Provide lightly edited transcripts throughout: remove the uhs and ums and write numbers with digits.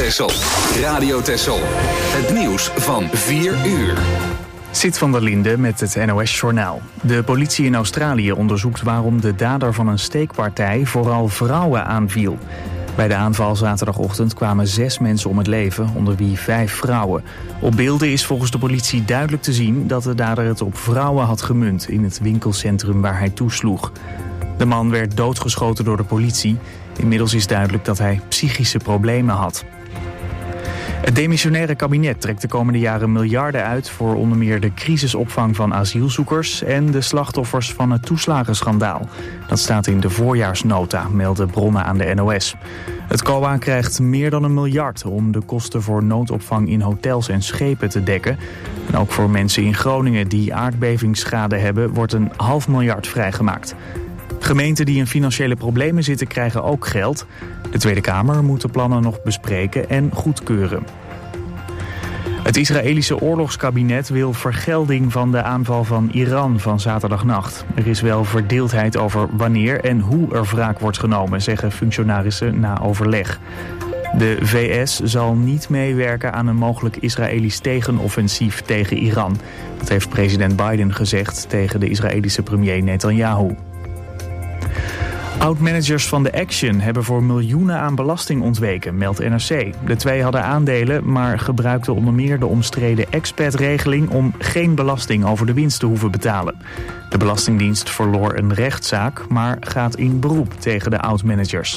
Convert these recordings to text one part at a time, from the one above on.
Texel. Radio Texel. Het nieuws van 4 uur. Sit van der Linde met het NOS-journaal. De politie in Australië onderzoekt waarom de dader van een steekpartij vooral vrouwen aanviel. Bij de aanval zaterdagochtend kwamen 6 mensen om het leven, onder wie 5 vrouwen. Op beelden is volgens de politie duidelijk te zien dat de dader het op vrouwen had gemunt in het winkelcentrum waar hij toesloeg. De man werd doodgeschoten door de politie. Inmiddels is duidelijk dat hij psychische problemen had. Het demissionaire kabinet trekt de komende jaren miljarden uit voor onder meer de crisisopvang van asielzoekers en de slachtoffers van het toeslagenschandaal. Dat staat in de voorjaarsnota, melden bronnen aan de NOS. Het COA krijgt meer dan 1 miljard om de kosten voor noodopvang in hotels en schepen te dekken. En ook voor mensen in Groningen die aardbevingsschade hebben wordt een 500 miljoen vrijgemaakt. Gemeenten die in financiële problemen zitten krijgen ook geld. De Tweede Kamer moet de plannen nog bespreken en goedkeuren. Het Israëlische oorlogskabinet wil vergelding van de aanval van Iran van zaterdagnacht. Er is wel verdeeldheid over wanneer en hoe er wraak wordt genomen, zeggen functionarissen na overleg. De VS zal niet meewerken aan een mogelijk Israëlisch tegenoffensief tegen Iran. Dat heeft president Biden gezegd tegen de Israëlische premier Netanyahu. Oud-managers van de Action hebben voor miljoenen aan belasting ontweken, meldt NRC. De 2 hadden aandelen, maar gebruikten onder meer de omstreden expat-regeling om geen belasting over de winst te hoeven betalen. De Belastingdienst verloor een rechtszaak, maar gaat in beroep tegen de oud-managers.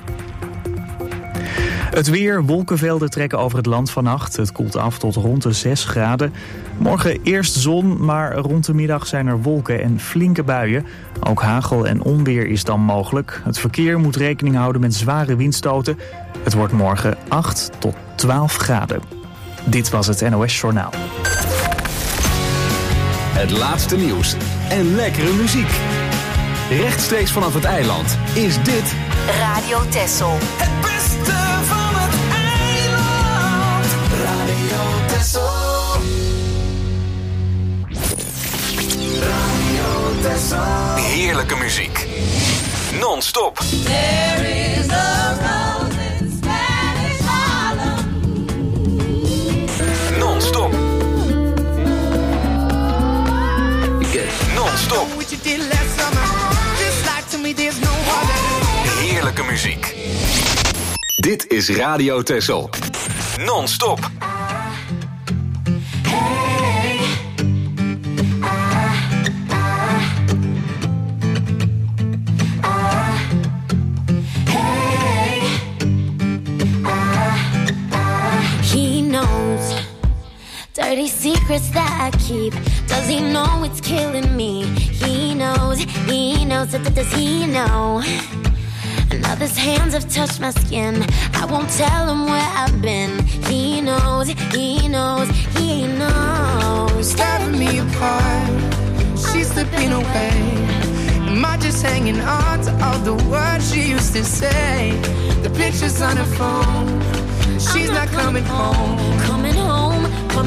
Het weer, wolkenvelden trekken over het land vannacht. Het koelt af tot rond de 6 graden. Morgen eerst zon, maar rond de middag zijn er wolken en flinke buien. Ook hagel en onweer is dan mogelijk. Het verkeer moet rekening houden met zware windstoten. Het wordt morgen 8 tot 12 graden. Dit was het NOS Journaal. Het laatste nieuws en lekkere muziek. Rechtstreeks vanaf het eiland is dit Radio Texel. Het beste van het eiland. Radio Texel. Radio Texel. heerlijke muziek. Non-stop. There is a rose in Spanish Harlem. Non-stop. Non-stop. What you did last summer. Just like to me there's no other. Heerlijke muziek. Dit is Radio Texel. Non-stop. Dirty secrets that I keep. Does he know it's killing me? He knows, does he know? Now his hands have touched my skin. I won't tell him where I've been. He knows, he knows. Tearing me apart, she's slipping away. Am I just hanging on to all the words she used to say? The pictures on her phone, she's not coming home. Coming home.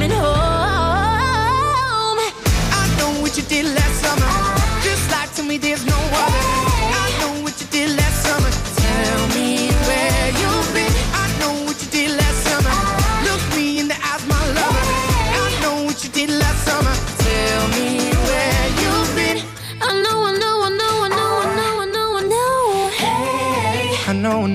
I know what you did last summer. Just like to me there's no other. I know what you did last summer. Tell me where you've been. I know what you did last summer. Look me in the eyes, my lover. I know what you did last summer. Tell me where you've been. I know. Hey. I know.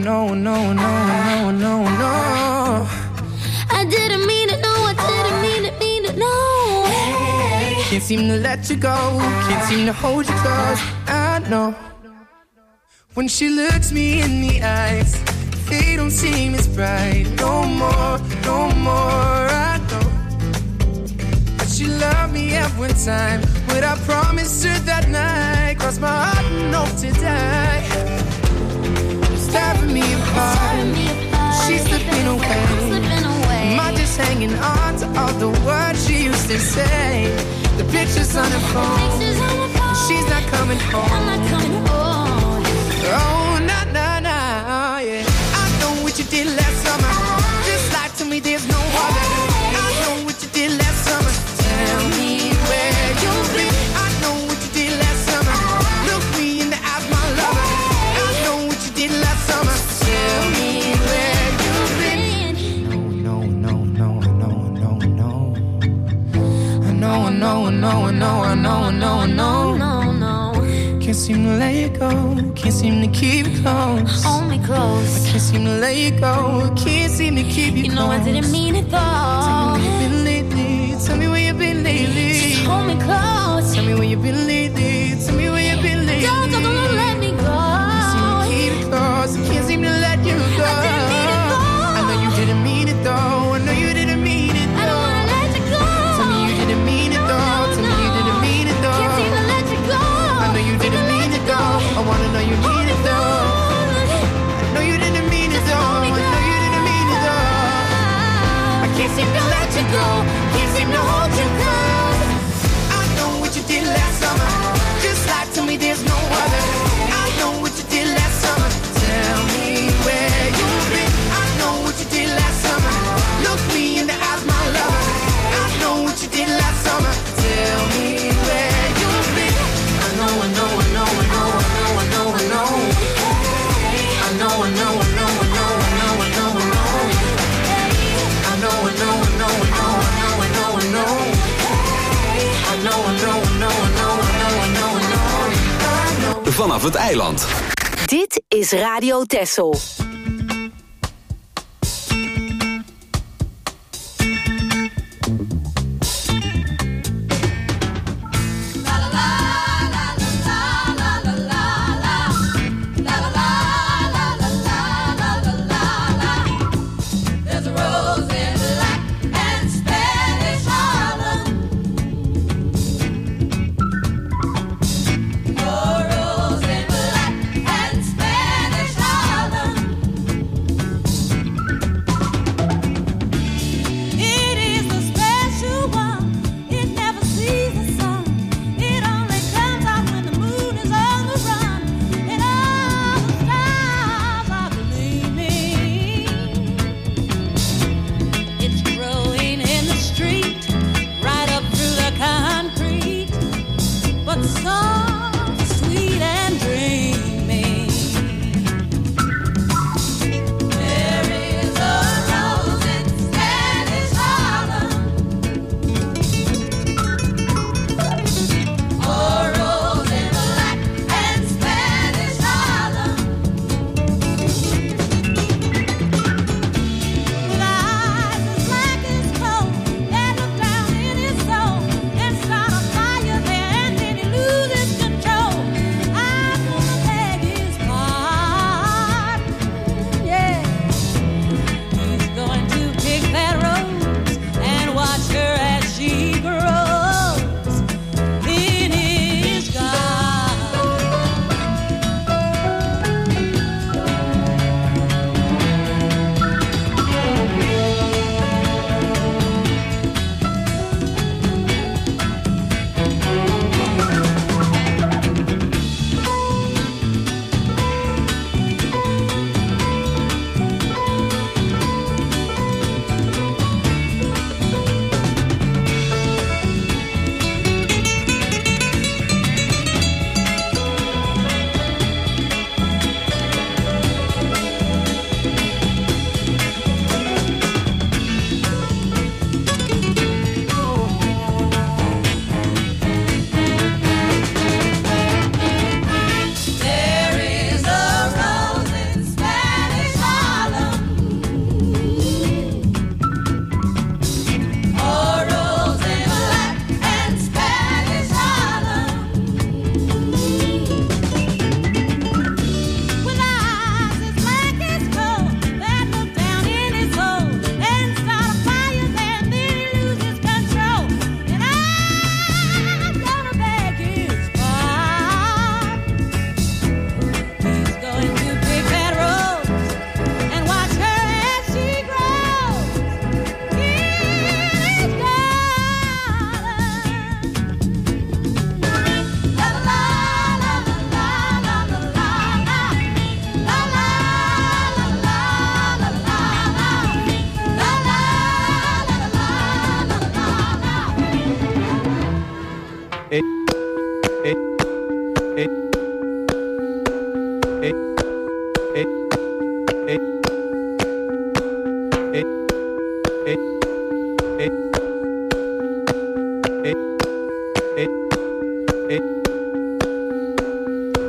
I didn't mean it, no, I didn't mean it, no. Hey. Can't seem to let you go. Can't seem to hold you close. I know. When she looks me in the eyes, they don't seem as bright. No more. I know. But she loved me at one time. What I promised her that night. Crossed my heart and hope to die. It's tearing me apart. She's slipping away. Am I just hanging on to all the words she used to say? The pictures on her phone. She's not coming home. Oh, nah, yeah. I know what you did last summer. Just like to me there's no other. I know what you did last summer. Tell me where you've been. I know what you did last summer. Look me in the eyes, my lover. I know what you did last summer. Tell me where you've been. Can't seem to let you go, can't seem to keep it close. Hold me close. I can't seem to let you go, can't seem to keep you close. You know I didn't mean it though. Tell me where you've been lately, tell me where you've been lately. Just hold me close. Tell me where you've been lately, tell me where you've been lately. Don't let me go. I can't seem to keep it close, I can't seem to let you go. I didn't mean it though. I know you didn't mean it though, I know you didn't mean it though. I don't wanna let you go. Tell me you didn't mean it though, tell me you didn't mean it though. Can't seem to let you go. I know you didn't mean it though, I wanna know you mean it though. I know you didn't mean it though, I know you didn't mean it though. I can't seem to let you go, can't seem to hold you close. I know what you did last summer, just like to me there's no other. I know what you did last summer, tell me where you've been. I know what you did last summer, look me in the eyes, my lover. I know what you did last summer, tell me where you've been. I know, I know, I know, I know, I know, I know, I know. I know, I know, I know, I know, I know, I know, I know. I know, I know, I know, I know, I know, I know, I know. I know, I know, I know, I know, I know, I know, I know. Vanaf het eiland. Dit is Radio Texel.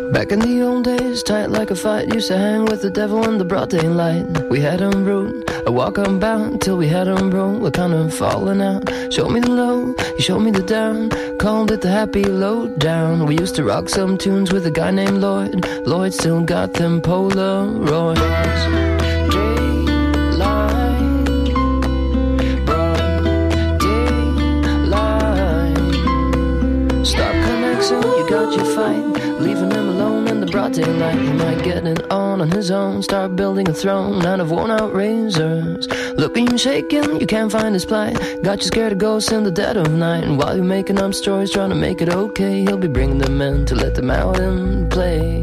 Back in the old days, tight like a fight, used to hang with the devil in the broad daylight. We had him rude, a walk unbound, till we had him roll, we're kind of falling out. Showed me the low, he showed me the down, called it the happy lowdown. We used to rock some tunes with a guy named Lloyd. Lloyd still got them Polaroids. You got your fight, leaving him alone in the broad daylight. He might get it on his own, start building a throne out of worn out razors. Looking and shaking, you can't find his plight. Got you scared of ghosts in the dead of night. And while you're making up stories, trying to make it okay, he'll be bringing them in to let them out and play.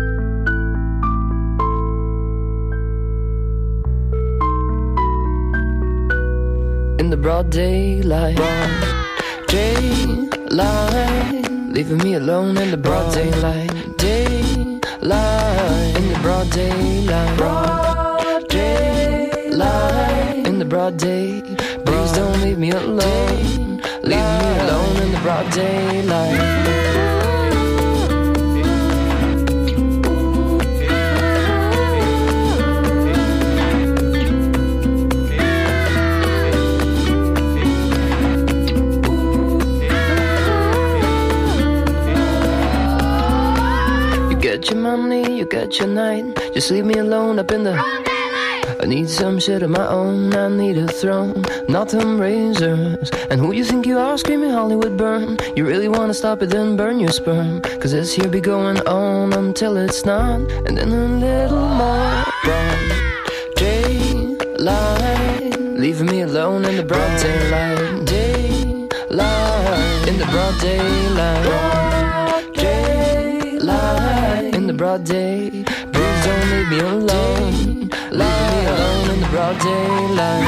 In the broad daylight, daylight, leaving me alone in the broad daylight. Daylight, in the broad daylight. Daylight, in the broad day. Please don't leave me alone. Leave me alone in the broad daylight. Get your money, you get your night. Just leave me alone up in the I need some shit of my own. I need a throne, not them razors. And who you think you are, screaming Hollywood burn? You really wanna stop it, then burn your sperm. Cause this here be going on until it's not. And then a little more broad daylight, leaving me alone in the broad daylight. Daylight, in the broad daylight. In the broad day, please don't leave me alone. Leave me alone in the broad daylight.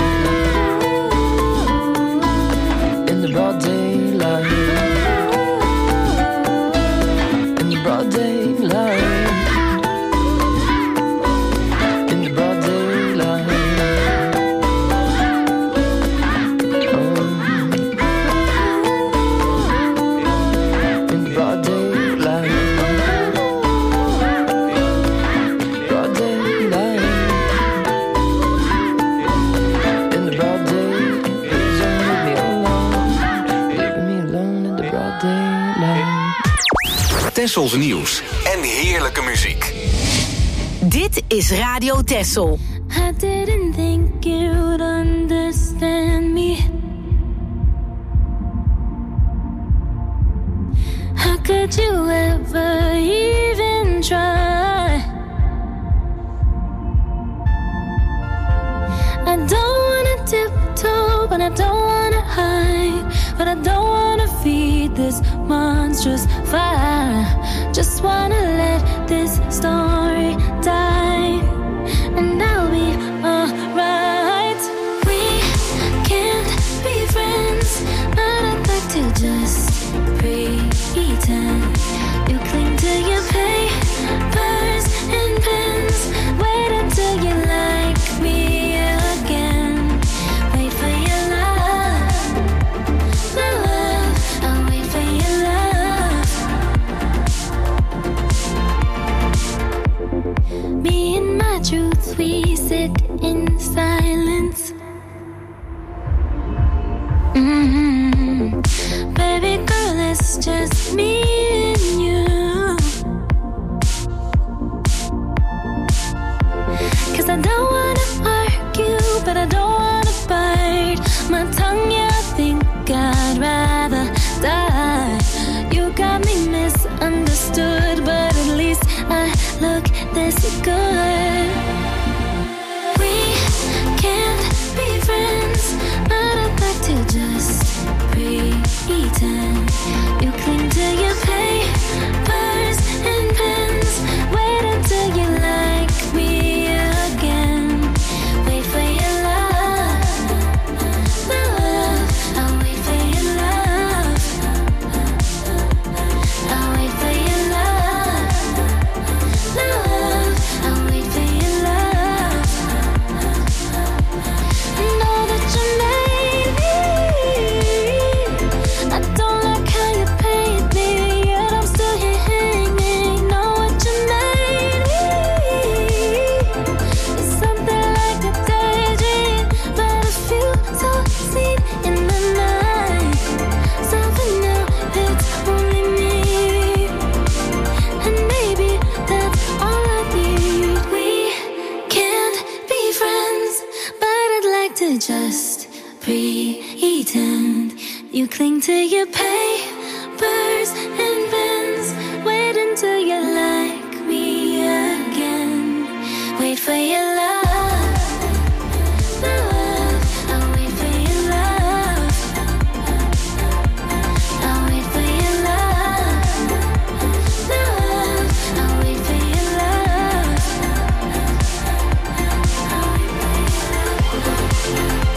In the broad daylight. In the broad daylight. In the broad daylight. In the broad daylight. Tessels nieuws en heerlijke muziek. Dit is Radio Tessel. I didn't think you'd understand me. How could you ever even try? I don't wanna tiptoe, but I don't wanna hide. But I don't wanna feed this monstrous fire. Just wanna let this story die, and I'll be alright. We can't be friends, but I'd like to just pretend. You cling to your papers and pens. Wait until you like me again. Wait for your love, my love. I'll wait for your love. Me and my truth, we sit in Cling to your papers and pens. Wait until you like me again. Wait for your love, love. I'll wait for your love. I'll wait for your love, love. I'll wait for your love. I'll wait for your love.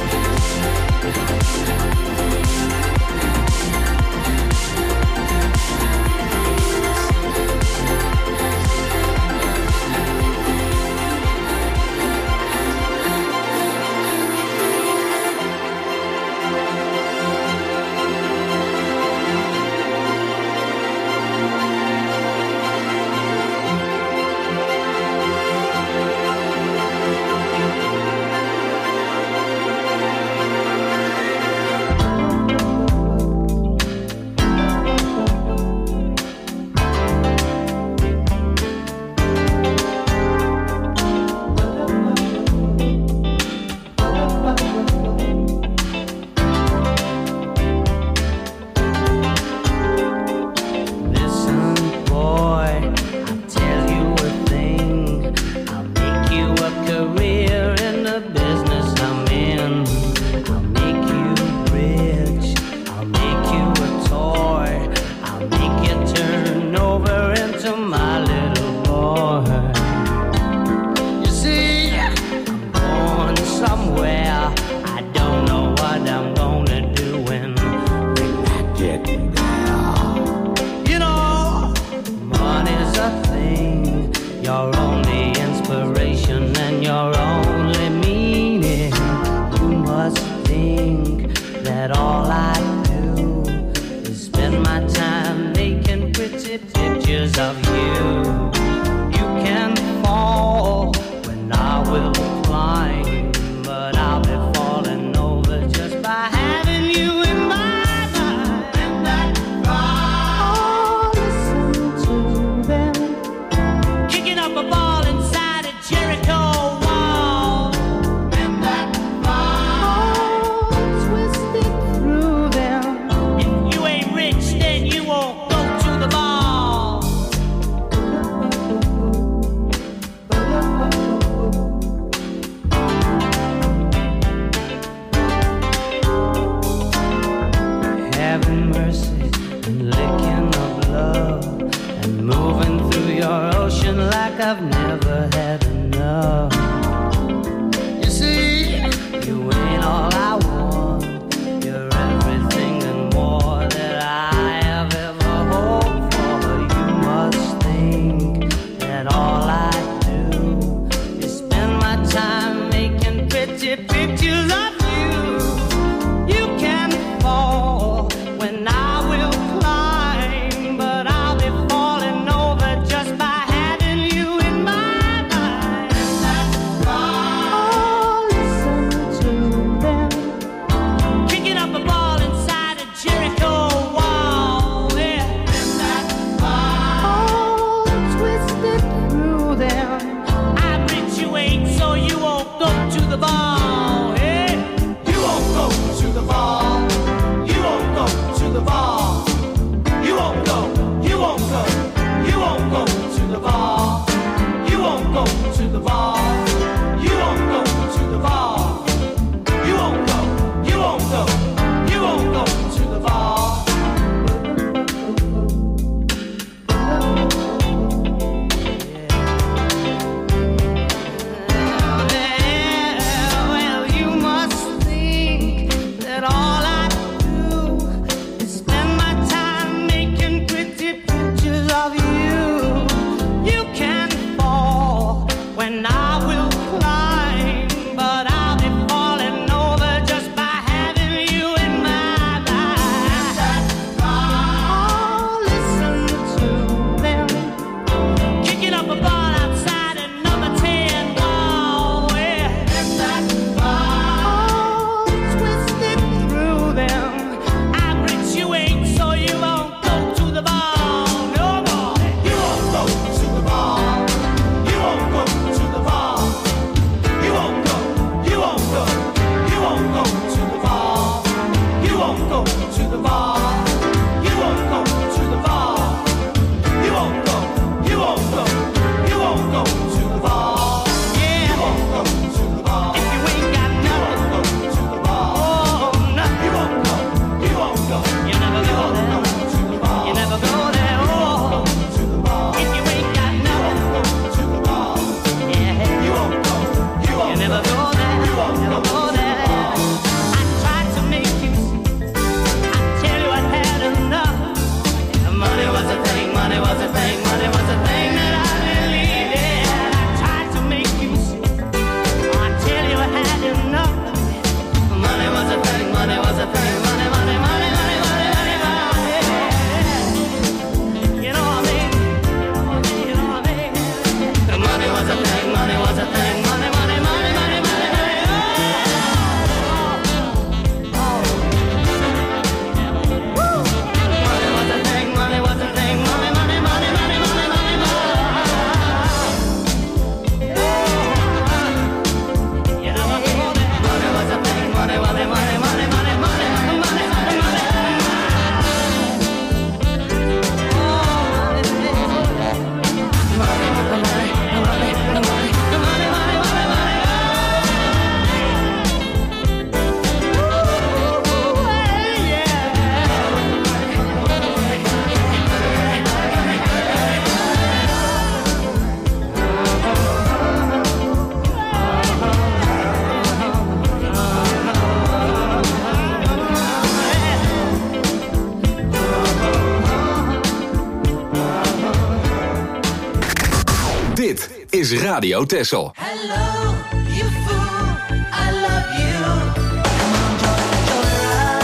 is Radio Texel. Hello, you fool, I love you. Come on, joyride.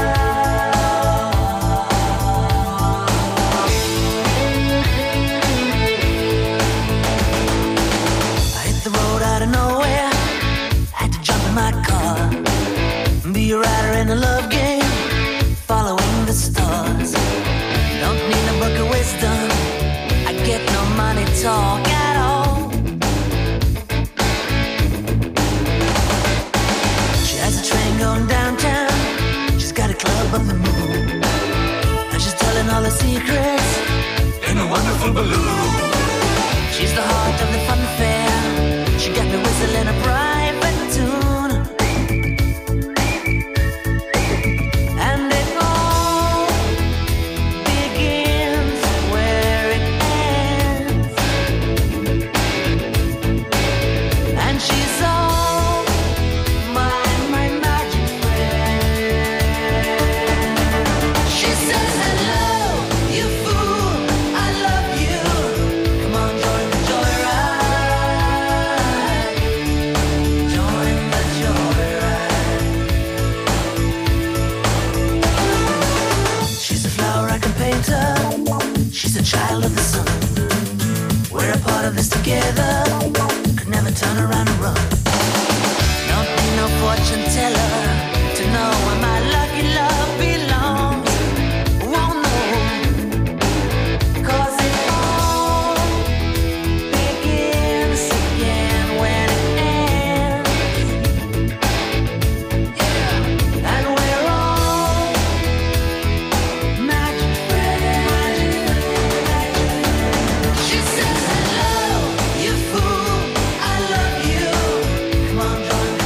I hit the road out of nowhere, had to jump in my car, be a rider in a love game, following the stars. Don't need a book of wisdom, I get no money talk at all. She has a train going downtown, she's got a club on the moon, and she's telling all her secrets in a wonderful balloon. She's the heart of the fun fair, she got me whistling a private tune. And it all begins where it ends, and she's all my magic friend. She says, hello, you fool, I love you. Come on, join the joyride. Join the joyride. She's a flower I can paint her. She's a child of the sun. We're a part of this together. Could never turn around and run. Don't need no fortune teller to know where my lucky love belongs. Won't know, 'cause it all begins again when it ends. Yeah, and we're all magic friends. She says, hello, you fool, I love you. Come on, join the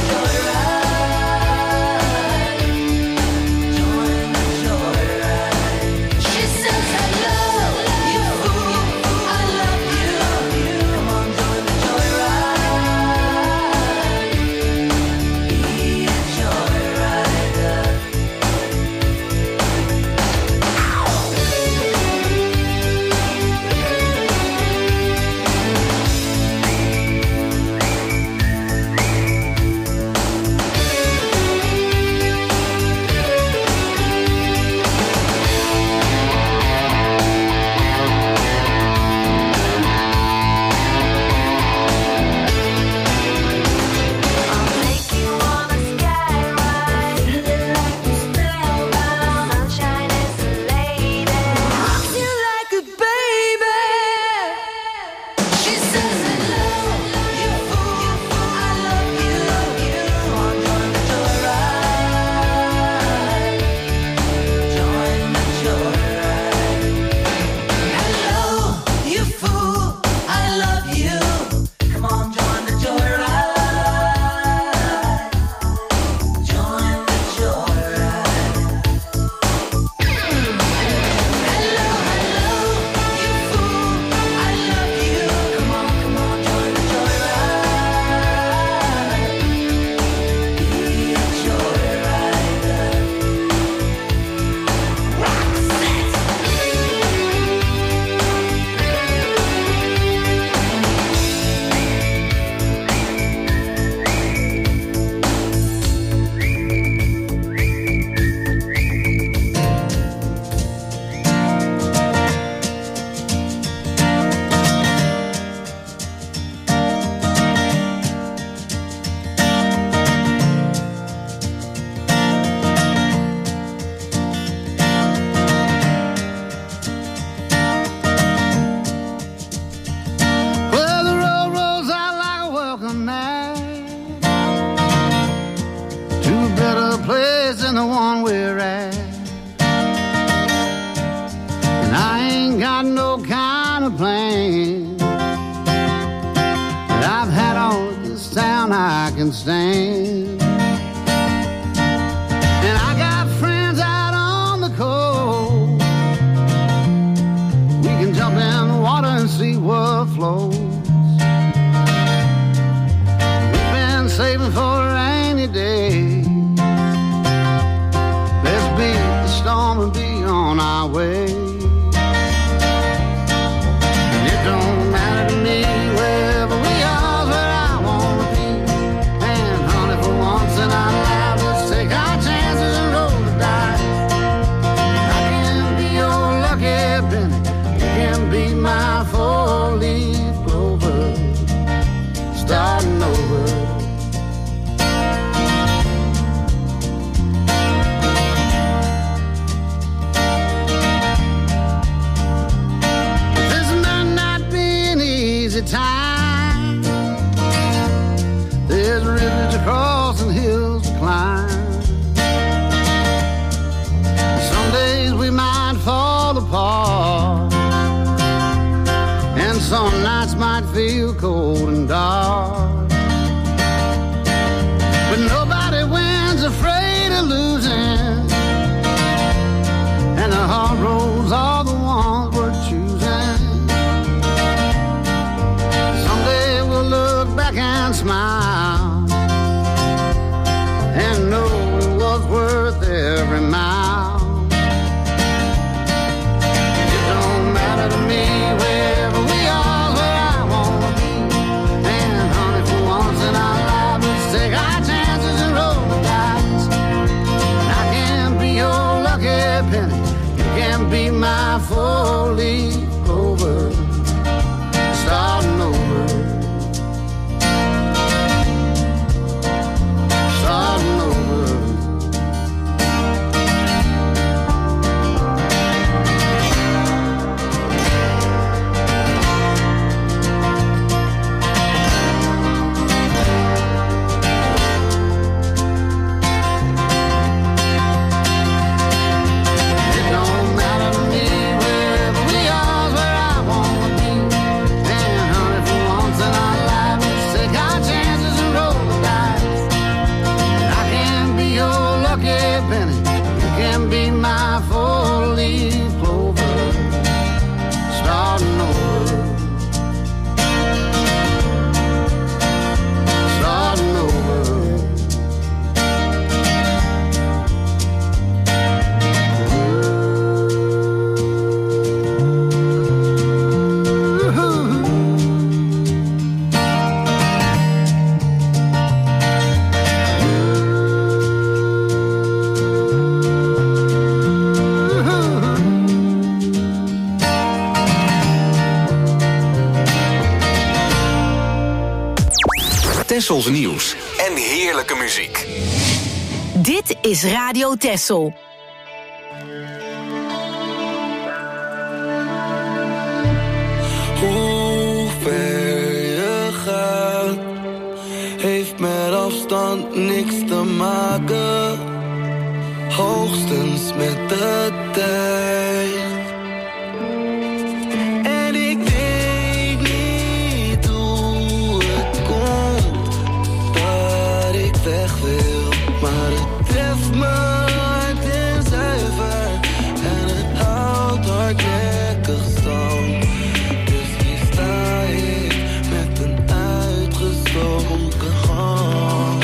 joyride. Join the joyride. She says, hello, you fool, I love you. Come on, join the joyride. Be a joyrider. I'll take you on a skyride, like you spellbound. Sunshine is a lady, rocks you like a baby. She says, hello, you fool, I love you. Come on, join the joyride. Join the joyride. Hello, you fool, I love you. Come on, join the joyride. Join the joyride. Hello, you fool, I love you. Come on, join the joyride. Be a joyrider. Well, the road rolls out like a welcome mat to a better place than the one we're at. And I ain't got no kind of plan, but I've had all of this town I can stand. And I got friends out on the coast. We can jump in the water and see what flows. We've been saving for a rainy day. Let's beat the storm and be on our way. And it don't matter to me wherever we apart. And some nights might feel cold and dark, but nobody wins afraid of losing, and the hard roads are the ones worth choosing. Someday we'll look back and smile and know it was worth every mile. It don't matter to me wherever we are, where I wanna be. And honey, for once in our lives, let's take our chances and roll the dice. And I can be your lucky penny, you can be my four-leaf clover, starting over, starting over. Tessels nieuws en heerlijke muziek. Dit is Radio Tessel. Hoe ver je gaat, heeft met afstand niks te maken. Hoogstens met de tijd. En ik weet niet hoe het komt dat ik weg wil, maar het treft me hard en zuiver en het houdt hardnekkig stand. Dus hier sta ik met een uitgestoken hand.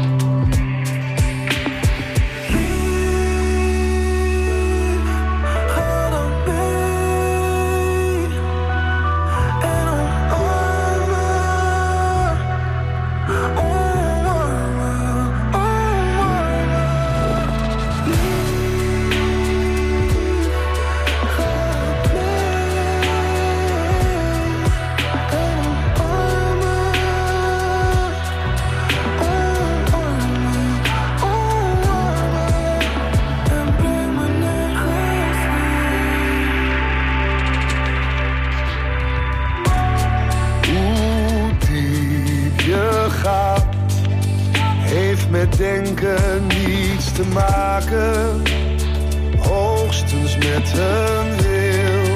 Met denken niets te maken, hoogstens met een wil.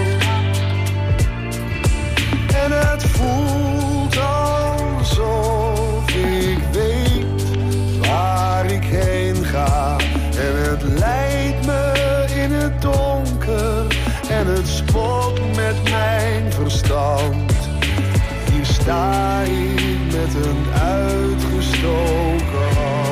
En het voelt alsof ik weet waar ik heen ga. En het leidt me in het donker en het spot met mijn verstand. Hier sta ik met een uitgestoken hand.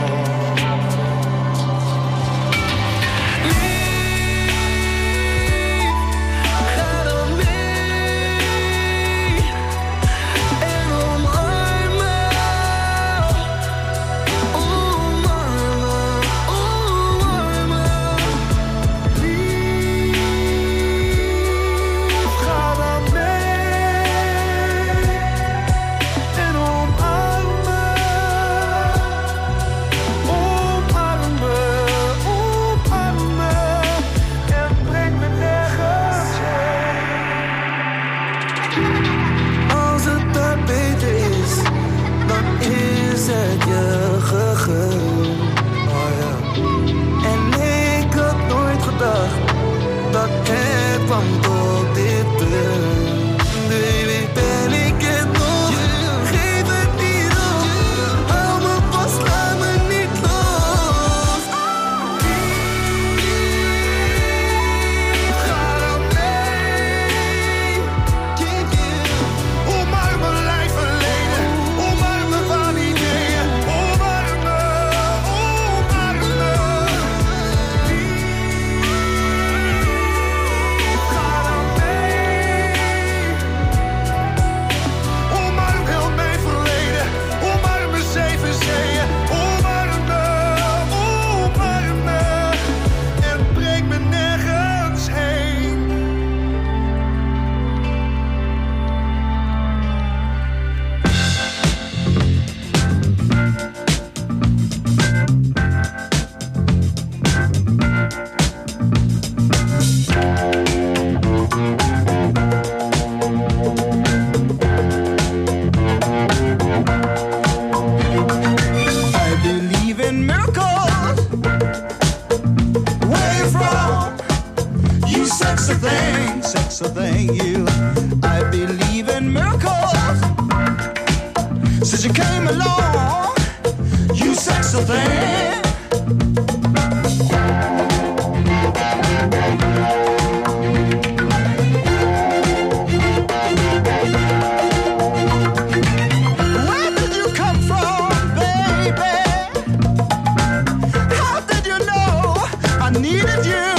Dat het kwam tot dit punt. Baby, ben ik het nog? Geef het niet op. Hou me vast, laat me niet los. Ga dan mee. Omarm mijn lijf verleden. Omarm me van ideeën. Omarm me, omarm me. Ga dan mee. Omarm heel mijn verleden. Omarm mijn 7 zeeën. Omarm me, omarm me. En breng me nergens heen. I believe in miracles. Where you from? You sexy thing, you. I believe in miracles. Since you came along, you sexy thing. Where did you come from, baby? How did you know I needed you?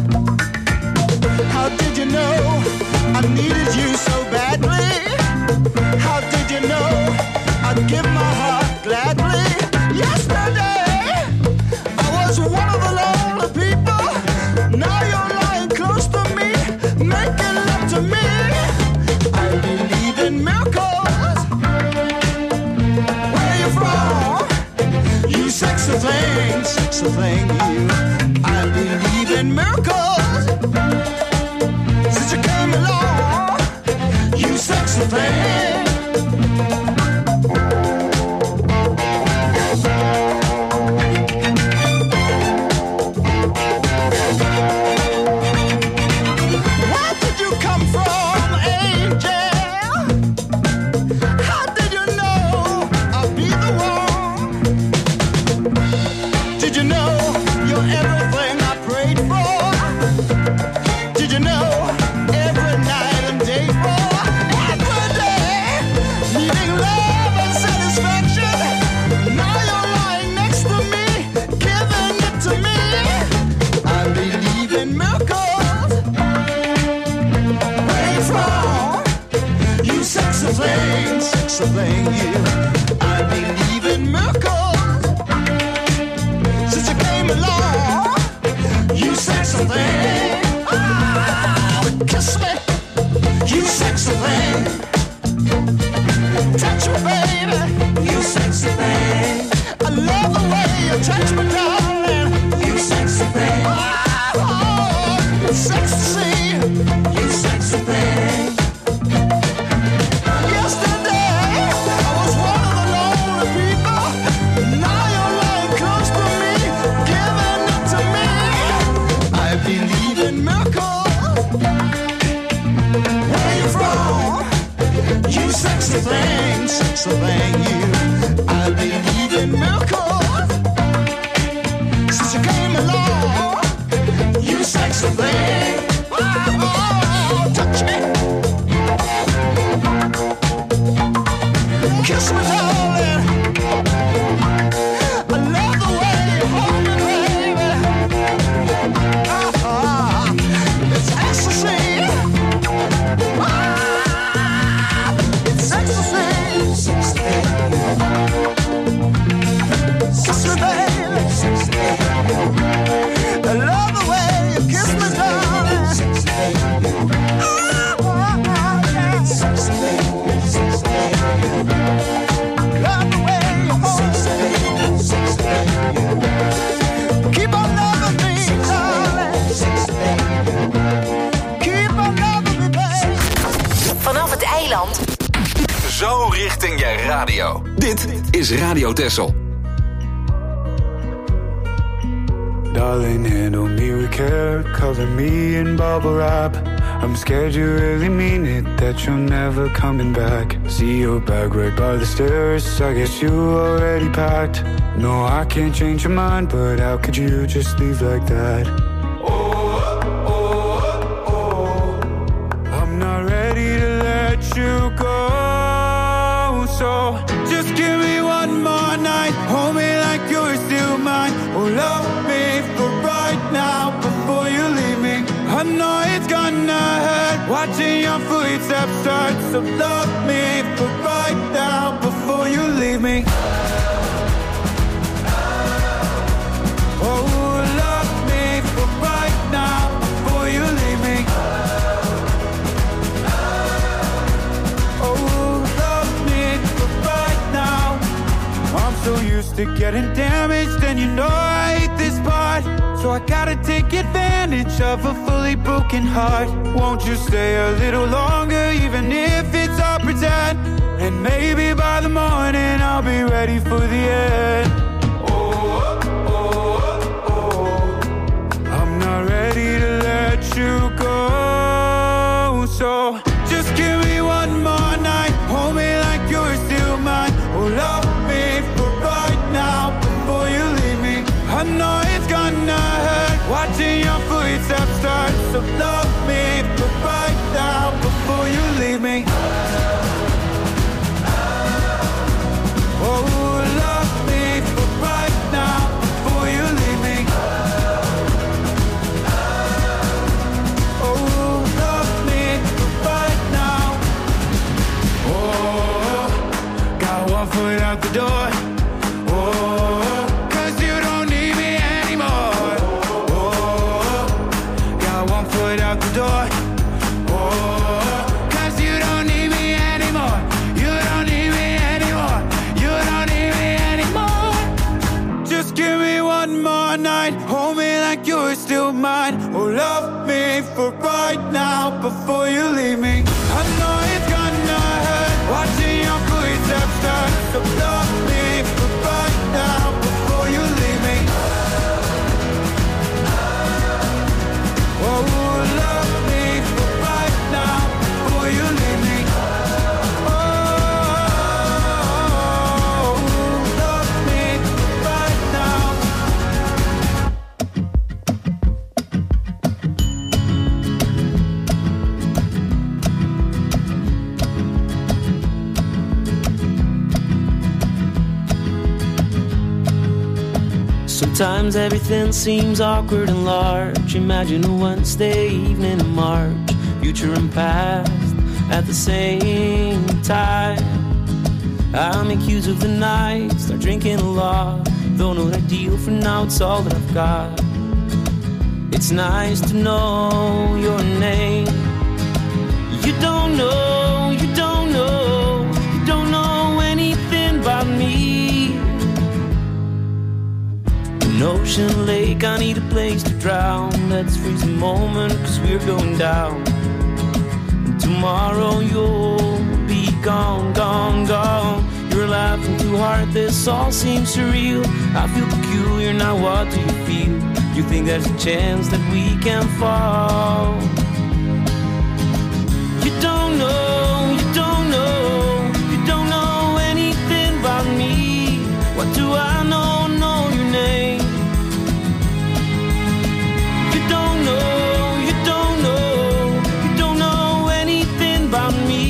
How did you know I needed you so badly? How did you know I'd give my heart gladly? Yesterday I was one of the lonely people. Now you're lying close to me, making love to me. I believe in miracles. Where you from? You sexy thing, you. I believe in miracles. Since you came along, you sexy thing. Where did you come from, angel? How did you know I'll be the one? Did you know you're everything I prayed for? Did you know every night and day for? Every day, needing love and satisfaction. Now you're lying next to me, giving it to me. I believe in miracles. Where you from? You sexy thing, you. I believe in miracles. Since you came along, you sexy thing. Kiss me, you sexy thing. Touch me, baby, you sexy thing. I love the way you touch me, darling. You sexy thing. Oh, it's sexy to see you sexy thing. Yesterday I was one of the lonely people. Now you're lying close to me, giving it to me. I believe in miracles. Where you from? You sexy thing, you. I believe in miracles. Since you came along, you sexy thing. Oh, touch me, kiss me, darling. I love the way you hold me, baby. It's ecstasy. It's ecstasy. Kiss me, baby. I love the way you kiss me, darling. Love the way you hold me. Keep on loving me, darling. Keep on loving me, baby. Vanaf het eiland. Zo richting je radio. Dit is Radio Texel. darling, handle me with care. Cover me in bubble wrap. I'm scared you really mean it, that you're never coming back. See your bag right by the stairs, I guess you already packed. No, I can't change your mind, but how could you just leave like that? I'm not ready to let you go. So just give me one more night, hold me like you're still mine. Oh, love me for right now before you leave me. I know it's gonna hurt watching your footsteps start. So love me for right now before you leave me. Oh, love me for right now before you leave me. Oh, love me for right now. I'm so used to getting damaged, and you know I hate this part. So I gotta take advantage of a fully broken heart. Won't you stay a little longer, even if it's all pretend? And maybe by the morning I'll be ready for the end. I'm not ready to let you go. So just give me one more night, hold me like you're still mine. Oh, love me for right now before you leave me. I know it's gonna hurt watching your footsteps start. So love me for right now before you leave me. Oh, love me for right now before you leave me. Oh, love me for right now. Oh, got one foot out the door. Hold me like you're still mine. Oh, love me for right now before you leave me. I know it's gonna hurt watching your footsteps start. So love me for right now before you leave me. Oh, love me for right now before you leave me. Oh, love me for right now. Sometimes everything seems awkward and large. Imagine a Wednesday evening in March, future and past at the same time. I make use of the night, start drinking a lot. Though not ideal for now, it's all that I've got. It's nice to know your name. You don't know, you don't know, you don't know anything about me. An ocean lake, I need a place to drown. Let's freeze a moment, cause we're going down. And tomorrow you'll be gone, gone, gone. You're laughing too hard, this all seems surreal. I feel peculiar, now what do you feel? You think there's a chance that we can fall? You don't know, you don't know, you don't know anything about me. What do I know your name? You don't know, you don't know, you don't know anything about me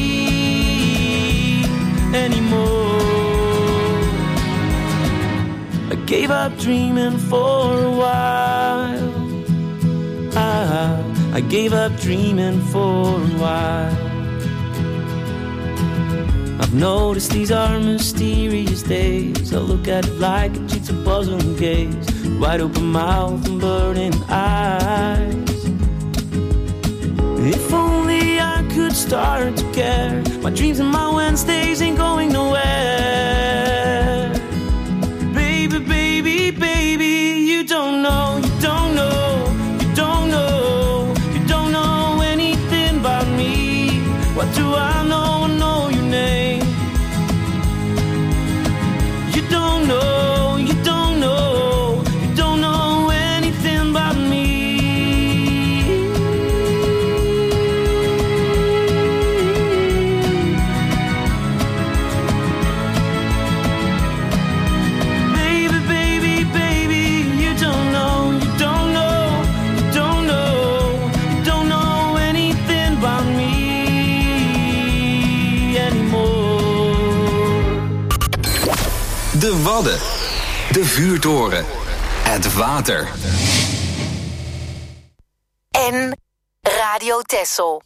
anymore. I gave up dreaming for a while. I gave up dreaming for a while. I've noticed these are mysterious days. I look at it like a jigsaw puzzle and gaze. Wide open mouth and burning eyes. If only I could start to care. My dreams and my Wednesdays ain't going nowhere. Baby, baby, baby, you don't know, you don't know, you don't know, you don't know anything about me. What do I know? I know your name. You don't know, you don't know, you don't know anything De Wadden. De Vuurtoren. Het water. En Radio Texel.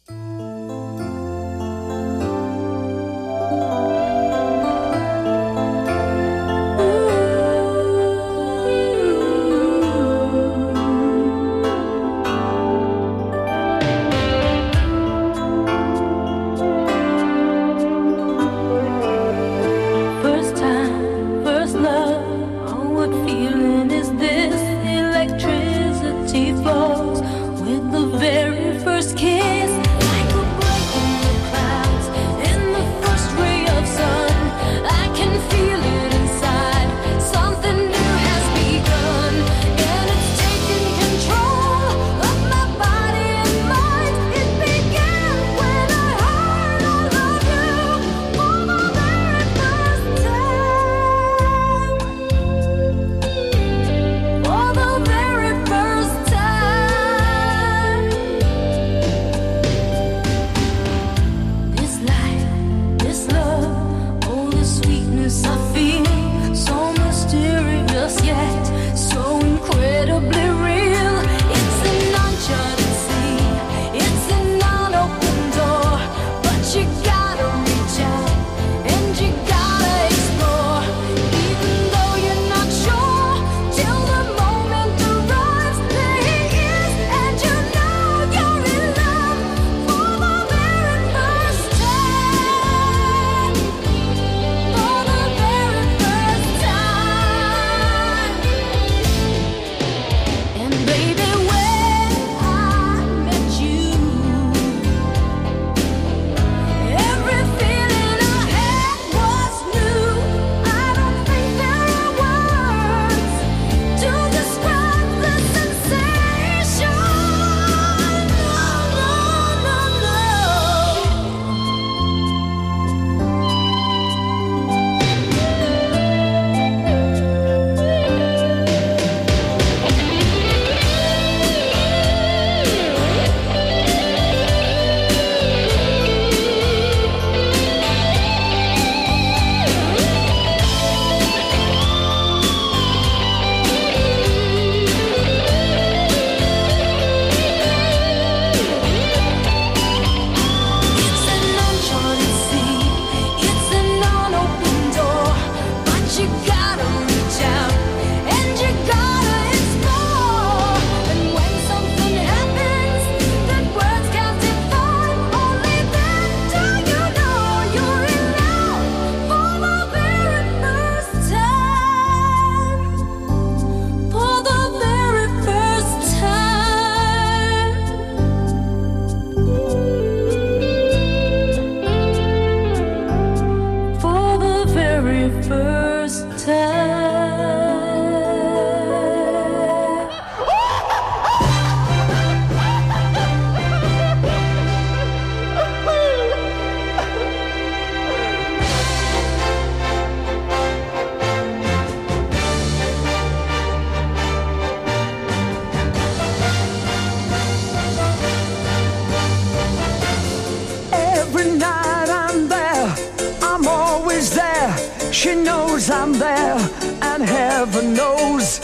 She knows I'm there, and heaven knows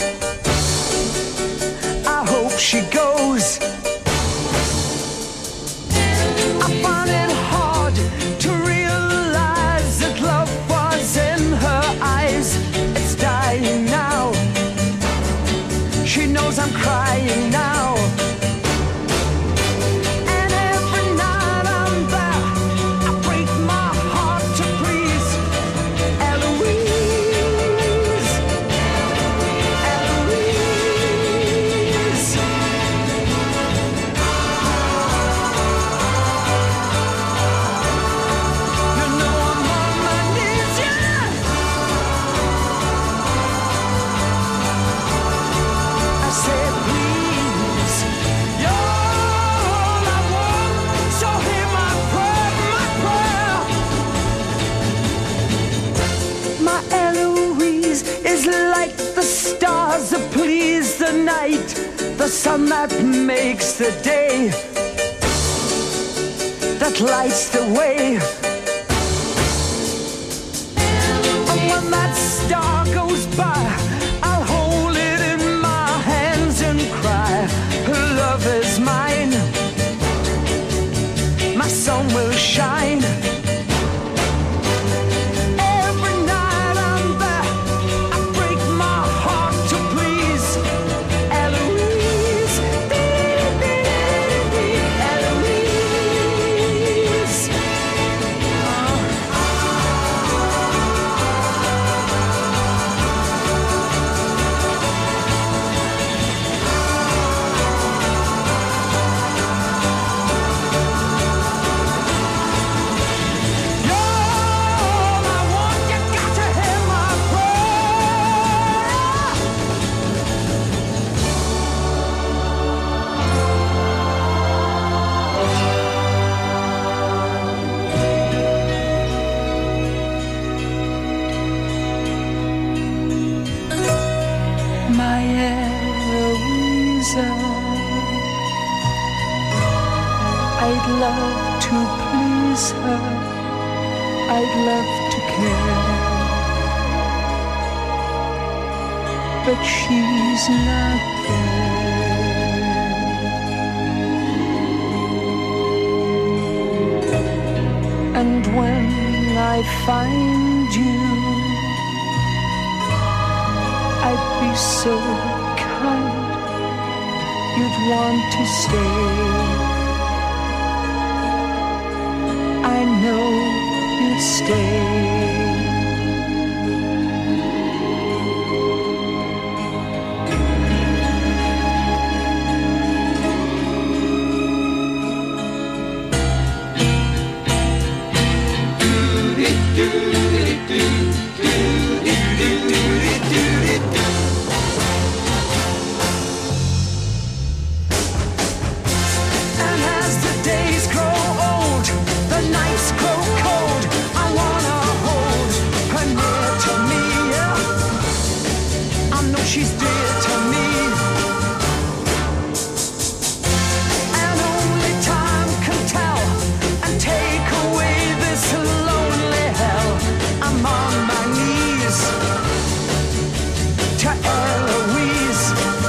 I hope she goes. I find it hard to realize that love was in her eyes. It's dying now. She knows I'm crying now. And every night I'm there, I break my heart to please Eloise. Eloise. You know I'm on my knees, yeah. I said, please, you're all I want, so hear my prayer. My Eloise is like the stars that please the night, the sun that makes the day, that lights the way. And when that star my sun will shine. Every night I'm there, I break my heart to please Eloise, Eloise. My Eloisa, I'd love to please her, I'd love to care, but she's not there. And when I find you, I'd be so kind, you'd want to stay. I know you'd stay. And as the days grow old, the nights grow cold, I wanna hold her near to me, yeah. I know she's dear to me. And only time can tell and take away this lonely hell. I'm on my knees to Eloise.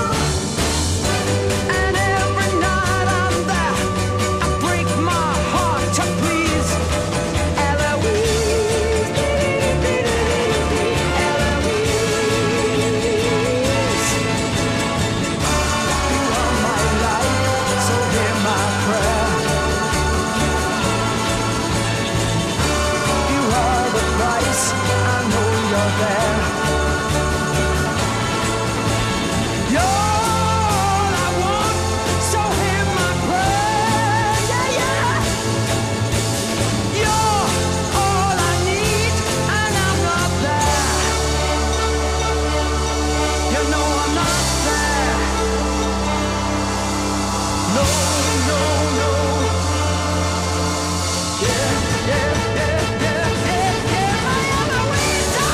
And every night I'm there, I break my heart to please Eloise, Eloise. You are my life, so hear my prayer. You are the price, I know you're there. You're all I want, so hear my prayer, yeah, yeah. You're all I need, and I'm not there. You know I'm not there. No, no, no. Yeah, yeah, yeah, yeah, yeah, yeah, my Eloisa.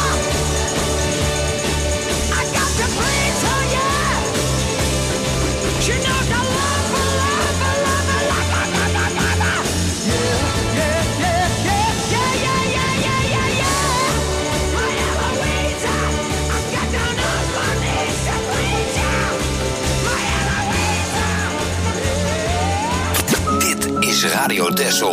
I got to please her, yeah. She knows I love her, love her, love her, love her, love her, love her. Yeah, yeah, yeah, yeah, yeah, yeah, yeah, yeah, yeah, yeah. My Eloisa, I've got down on my knees to please you. My Eloisa. Dit is Radio Texel.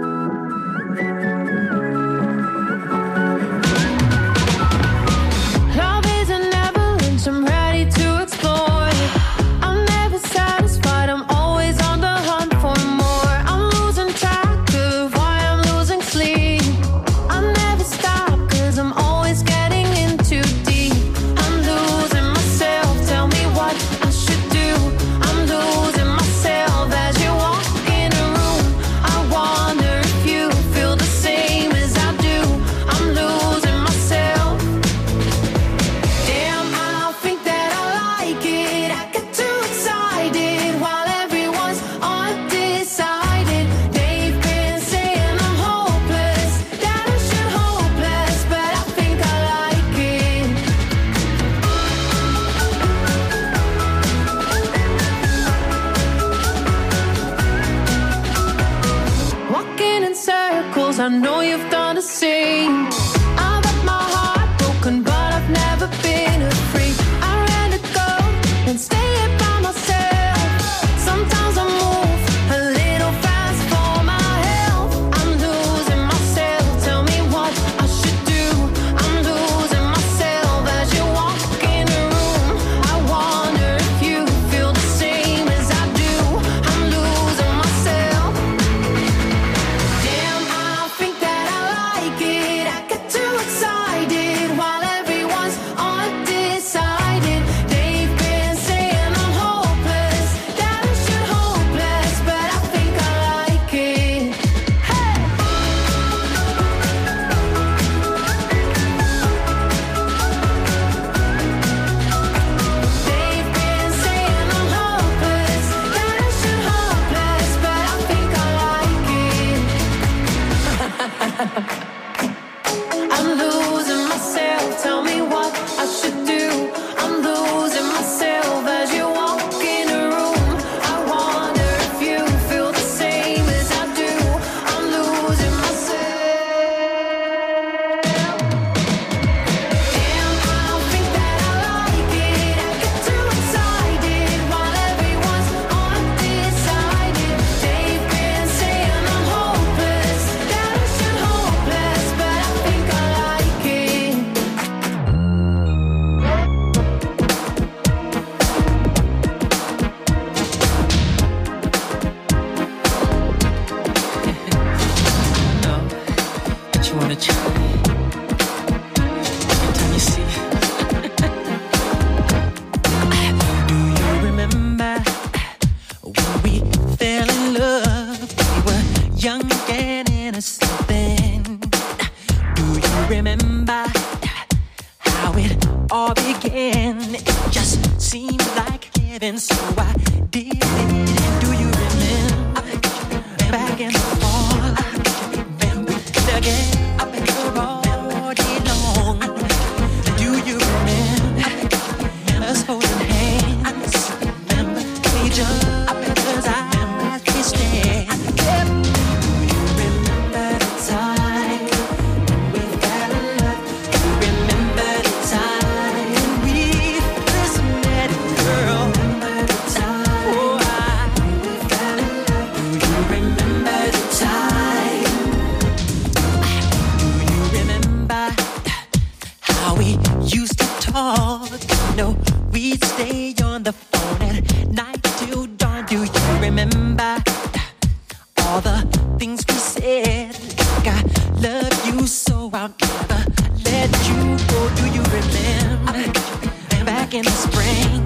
Love is an avalanche, I'm ready to explore it. I'm never satisfied, I'm always on the hunt for more. I'm losing track of why I'm losing sleep. I never stop, cause I'm always getting in too deep. I'm losing myself, tell me what I should do. I'm losing myself as you walk in a room. I wonder and so I did it. Do you remember back in the fall when we again up in the all day long? Do you remember us holding hands? Remember we just up in those eyes we stand. Do you remember the time we fell in love? Do you remember the time we first met, girl? Remember the time, oh, we fell in love. Do you remember the time? Do you remember how we used to talk? No, we'd stay on the phone at night till dawn. Do you remember all the things we said? Like I love you so I'll never let you go. Do you remember back in the spring